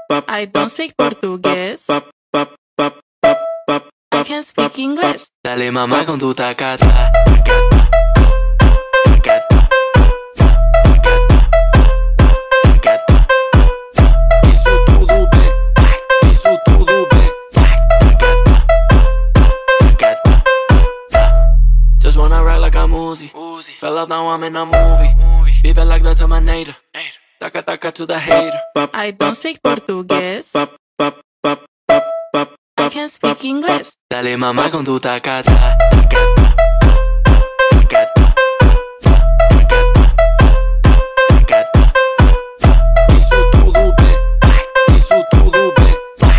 I don't speak portugués. I can speak English. Dale mamá con tu tacata. Isso tudo bem, isso tudo bem. Just wanna ride like I'm Uzi. Fell out, now I'm in a movie. Vive like the Terminator. Taca taca to the hater. I don't speak portugués. I can speak English. Dale mamá con tu tacata. Isso tudo bem, isso tudo bem.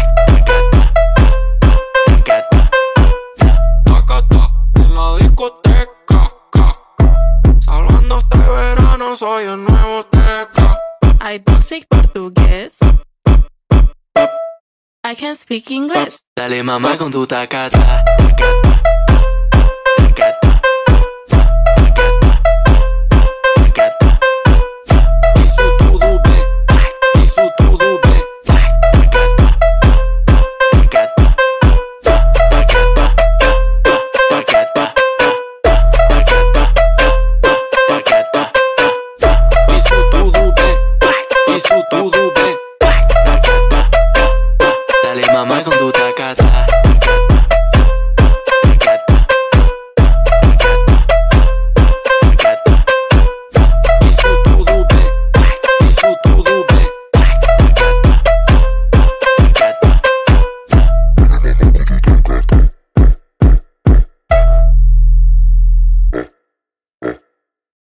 Tacata en la discoteca. Hablando este verano soy el nuevo teca. I don't speak portugués. I can speak English. Dale mamá con tu tacata. Isso tudo bem, isso tudo bem. Isso tudo bem, isso tudo